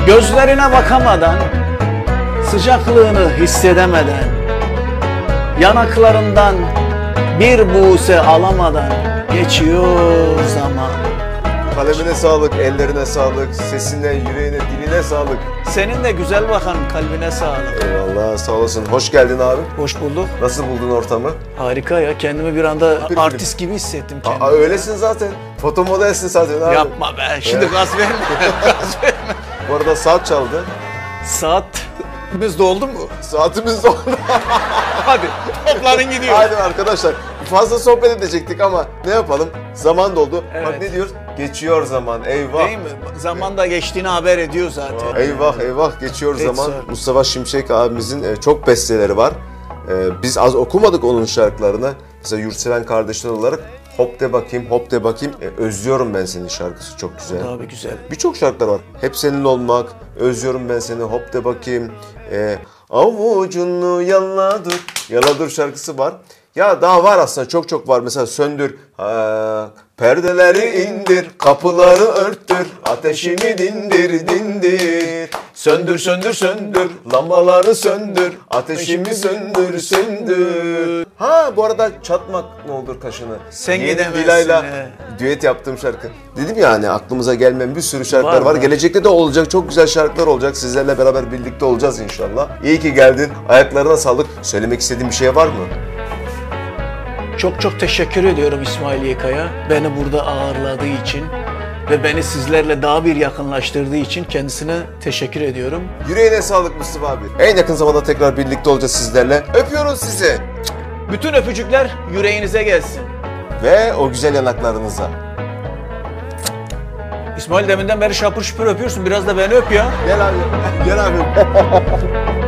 Gözlerine bakamadan, sıcaklığını hissedemeden, yanaklarından bir buğse alamadan geçiyor zaman. Kalemine sağlık, ellerine sağlık, sesine, yüreğine, diline sağlık. Senin de güzel bakan kalbine sağlık. Eyvallah, sağ olasın. Hoş geldin abi. Hoş bulduk. Nasıl buldun ortamı? Harika ya. Kendimi bir anda artist gibi hissettim kendimi. Öylesin zaten. Foto modelsin zaten abi. Yapma be. Şimdi gaz verme. Gaz verme. Bu arada saat çaldı. Saatimiz doldu mu? Saatimiz doldu. Hadi toplanın gidiyor. Hadi arkadaşlar. Fazla sohbet edecektik ama ne yapalım? Zaman doldu. Evet. Bak ne diyor? Geçiyor zaman. Eyvah. Değil mi? Zaman da geçtiğini haber ediyor zaten. Eyvah eyvah geçiyor Evet, zaman. sir. Mustafa Şimşek abimizin çok besteleri var. Biz az okumadık onun şarkılarını. Mesela Yurtseven kardeşler olarak Hop de bakayım, hop de bakayım. Özlüyorum ben seni şarkısı çok güzel. Tabii güzel. Birçok şarkılar var. Hep senin olmak, özlüyorum ben seni, hop de bakayım. Avucunu yaladır. Yaladır şarkısı var. Ya daha var aslında çok var. Mesela söndür. Perdeleri indir, kapıları örttür, ateşimi dindir. Söndür söndür söndür, lambaları söndür, ateşimi söndür. Ha bu arada çatmak ne olur kaşını. Sen Yeni gidemezsin, Dilay'la he. düet yaptığım şarkı. Dedim yani aklımıza gelmeyen bir sürü şarkılar Var. var. Gelecekte de olacak, çok güzel şarkılar olacak. Sizlerle beraber birlikte olacağız inşallah. İyi ki geldin. Ayaklarına sağlık. Söylemek istediğin bir şey var mı? Çok teşekkür ediyorum İsmail Yekaya. Beni burada ağırladığı için ve beni sizlerle daha bir yakınlaştırdığı için kendisine teşekkür ediyorum. Yüreğine sağlık Mustafa abi. En yakın zamanda tekrar birlikte olacağız sizlerle. Öpüyoruz sizi. Bütün öpücükler yüreğinize gelsin. Ve o güzel yanaklarınıza. İsmail deminden beri şapır şupur öpüyorsun. Biraz da beni öp ya. Gel abi. Gel abi.